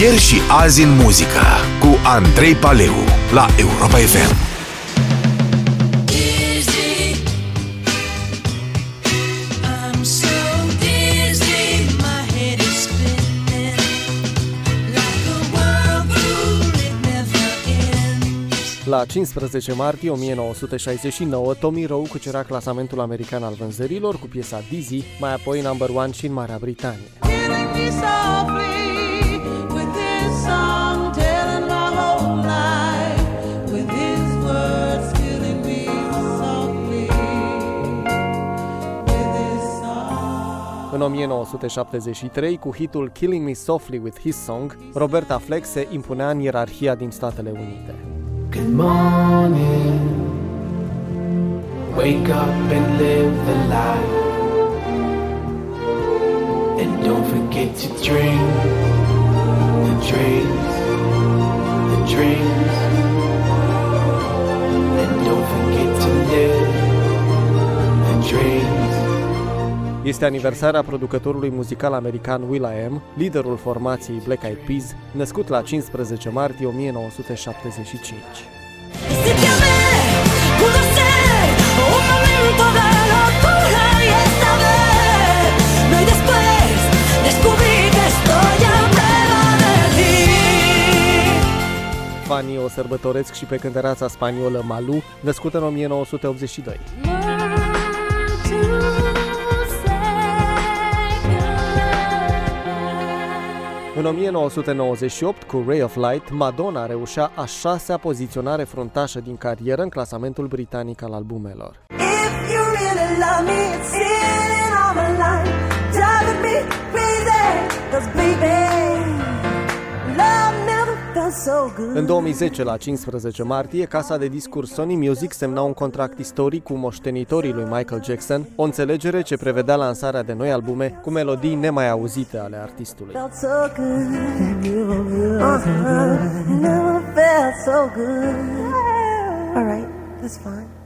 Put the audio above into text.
Ieri și azi în muzică cu Andrei Paleu la Europa FM. La 15 martie 1969, Tommy Roe cucerea clasamentul american al vânzărilor cu piesa Dizzy, mai apoi number one și în Marea Britanie. În 1973, cu hitul Killing Me Softly with His Song, Roberta Fleck se impunea în ierarhia din Statele Unite. Good morning, wake up and live the life, and don't forget to dream the dreams, and don't forget to live the dreams. Este aniversarea producătorului muzical american will.i.am, liderul formației Black Eyed Peas, născut la 15 martie 1975. Fanii o sărbătoresc și pe cântăreața spaniolă Malú, născută în 1982. În 1998, cu Ray of Light, Madonna reușea a 6-a poziționare fruntașă din carieră în clasamentul britanic al albumelor. În 2010, la 15 martie, casa de discuri Sony Music semna un contract istoric cu moștenitorii lui Michael Jackson, o înțelegere ce prevedea lansarea de noi albume cu melodii nemai auzite ale artistului. All right, that's fine.